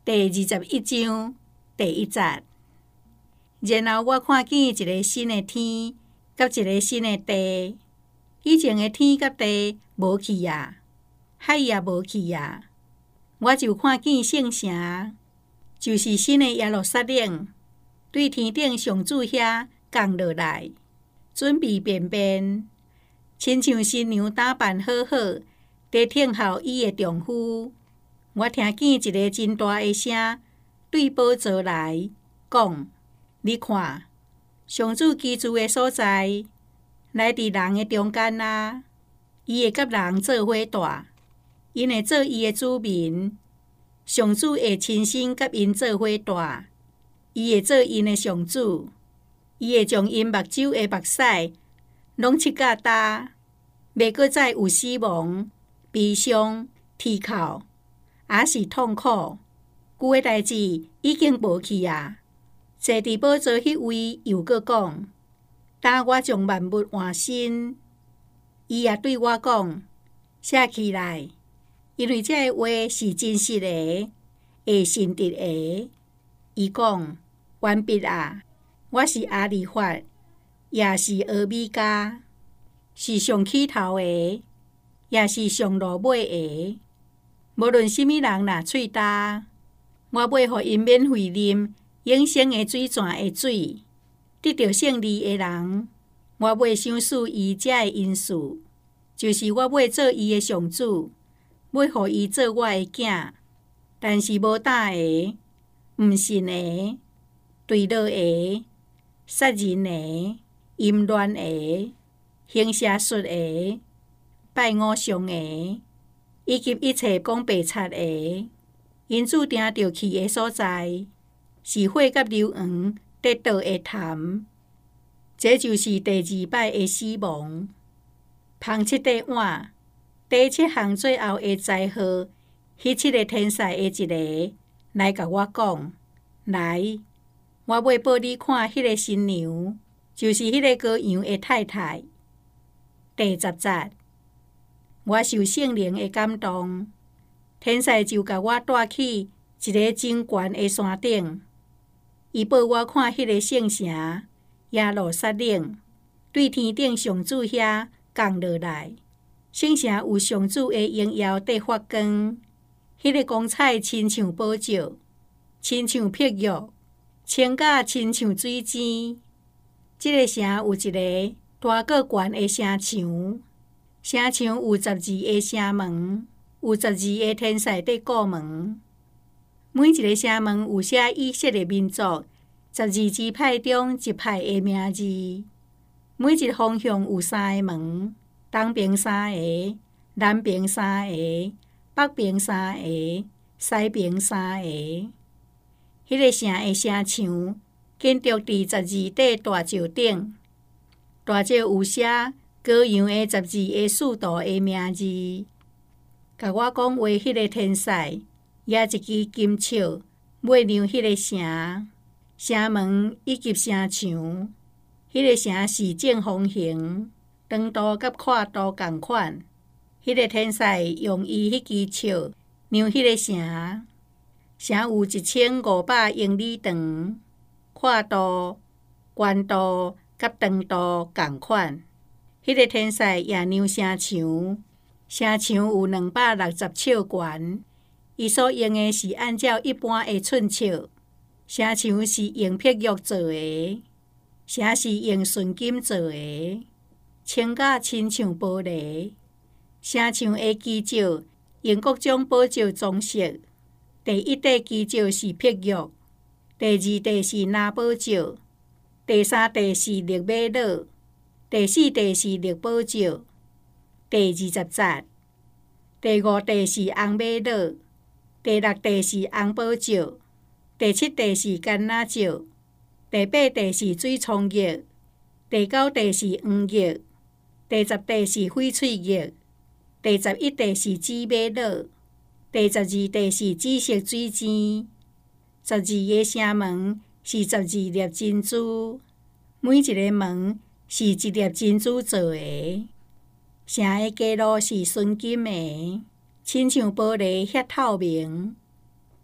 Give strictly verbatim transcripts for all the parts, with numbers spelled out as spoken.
第二十一章第一节。然后我看见一个新的天，甲一个新的地。以前的天甲地无去啊，海也无去啊。我就看见圣城，就是新的耶路撒冷，对天顶上主遐降落来，准备便便，亲像新娘打扮好好，在等候伊的丈夫。我听见一个真大的声，对宝座来讲：你看，上主居住的所在，来伫人的中间啊！伊会甲人做伙住，因会做伊的子民。上主会亲身甲因做伙住，伊会做因的上主。伊会将因目睭的目屎拢拭甲干，袂阁再有死亡、悲伤、啼哭，也是痛苦。旧的代志已经无去啊！坐伫宝座迄位又阁讲：当我将万物换新。伊也对我讲：写起来，因为这个话是真实的，会信直的。伊讲：完毕啊！我是阿里法，也是俄米加，是上起头的，也是上落尾的。无论什么人若喙焦，我要互因免费啉永生的水泉的水。得到胜利的人，我要赏赐伊遮的因素，就是我要做伊的上主，要互伊做我的囝。但是无胆的、毋信的、堕落的、杀人的、淫乱的、行邪术的、拜偶像的，以及一切讲白贼的，因注定着去的所在，是火甲硫磺得倒的潭。这就是第二摆的死亡。旁七块碗，第七项最后的灾祸，迄七个天使的一个来甲我讲：来，我要报你看迄个新娘，就是迄个羔羊的太太。第十节，我受圣灵的感动，天使就甲我带去一个真悬的山顶，伊报我看迄个圣城耶路撒冷，对天顶上主遐降落来。圣城有上主的荣耀在发光，迄个光彩亲像宝石，亲像碧玉，青甲亲像水晶。这个城有一个大个悬的城墙，城墙有十二个城门，有十二个天使在顾门。每一个城门有写以色列民族十二支派中一派的名字。每一个方向有三个门，东边三个，南边三个，北边三个，西边三个。迄、那个城的城墙建筑伫十二块大石顶，大石有写羔羊的十二个使徒的名字。甲我讲话迄个天使，也一支金尺抹亮迄个城。城门以及城墙，迄、那个城是正方形，长度甲宽度同款。迄、那个天使用伊迄支尺量迄个城，城有一千五百英里长，宽度、悬度甲长度同款。迄、那个天使也量城墙，城墙有两百六十尺悬，伊所用的是按照一般的寸尺。城墙是用碧玉做的，城是用纯金做的，青甲亲像玻璃。城墙的基石用各种宝石装饰。第一块基石是碧玉，第二块是蓝宝石，第三块是绿玛瑙，第四块是绿宝石。第二十节，第五块是红玛瑙，第六块是红宝石。第七块是橄榄石，第八块是水葱叶，第九块是黄叶，第十块是翡翠叶，第十一块是紫玛瑙，第十二块是紫色水晶。十二个城门是十二粒珍珠，每一个门是一粒珍珠做的。城的街路是纯金的，亲像玻璃遐透明。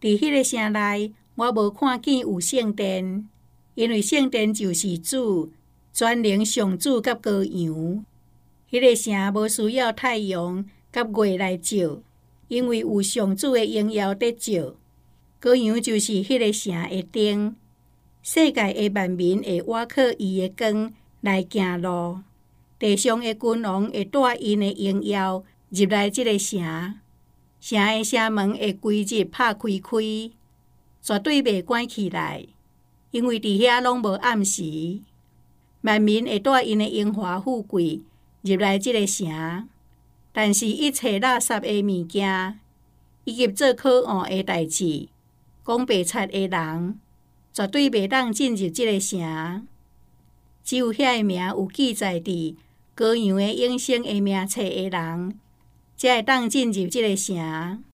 伫迄个城内，我无看见有圣殿，因为圣殿就是主，全能上主甲羔羊。迄个城无需要太阳甲月来照，因为有上主的荣耀在照。羔羊就是迄个城的灯，世界的万民会倚靠伊的光来行路。地上的君王会带因的荣耀入来即个城，城的城门会规日拍开开，绝对袂关起来，因为伫遐拢无暗时。万民会带因的荣华富贵入来即个城，但是一切垃圾的物件，以及做可恶的代志、讲白贼的人，绝对袂当进入即个城。只有遐个名有记载伫羔羊的永生的名册的人，才会当进入即个城。